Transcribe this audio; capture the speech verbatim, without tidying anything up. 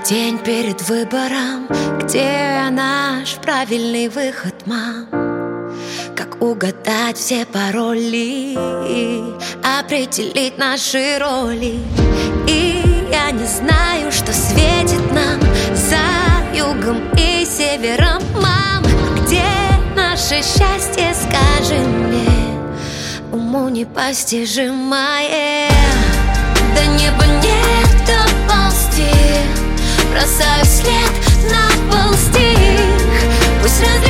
День перед выбором, где наш правильный выход, мам? Как угадать все пароли, определить наши роли? И я не знаю, что светит нам за югом и севером, мам. Где наше счастье, скажи мне, уму непостижимое. До неба нет доползти, бросаю след на пол стих. Пусть раз